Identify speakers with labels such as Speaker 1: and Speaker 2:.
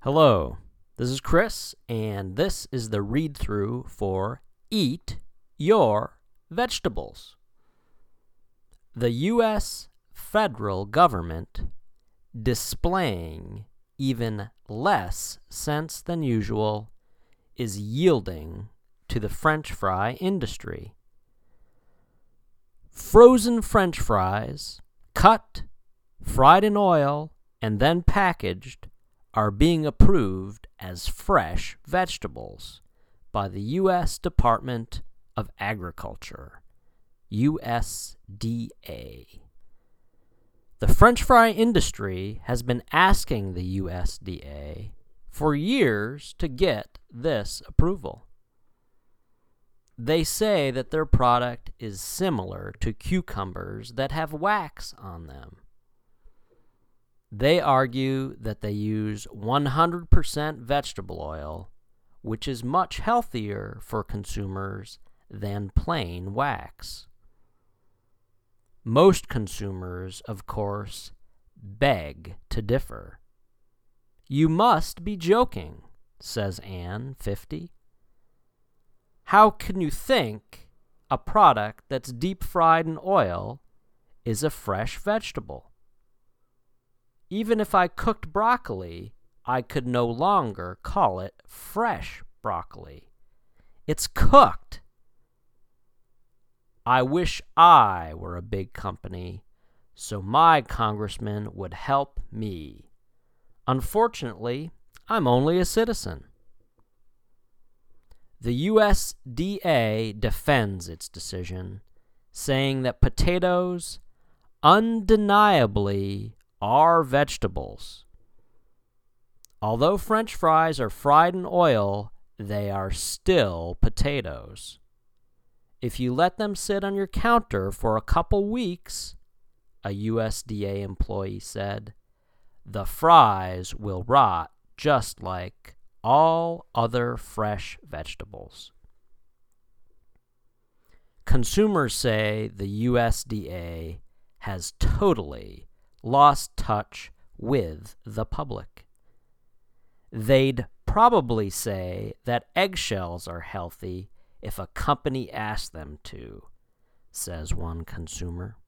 Speaker 1: Hello, this is Chris, and this is the read-through for Eat Your Vegetables. The U.S. federal government, displaying even less sense than usual, is yielding to the French fry industry. Frozen French fries, cut, fried in oil, and then packaged, are being approved as fresh vegetables by the U.S. Department of Agriculture, USDA. The French fry industry has been asking the USDA for years to get this approval. They say that their product is similar to cucumbers that have wax on them. They argue that they use 100% vegetable oil, which is much healthier for consumers than plain wax. Most consumers, of course, beg to differ. "You must be joking," says Anne, 50. "How can you think a product that's deep-fried in oil is a fresh vegetable? Even if I cooked broccoli, I could no longer call it fresh broccoli. It's cooked. I wish I were a big company so my congressman would help me. Unfortunately, I'm only a citizen." The USDA defends its decision, saying that potatoes undeniably are vegetables. Although French fries are fried in oil, they are still potatoes. If you let them sit on your counter for a couple weeks, a USDA employee said, the fries will rot just like all other fresh vegetables. Consumers say the USDA has totally lost touch with the public. They'd probably say that eggshells are healthy if a company asked them to, says one consumer.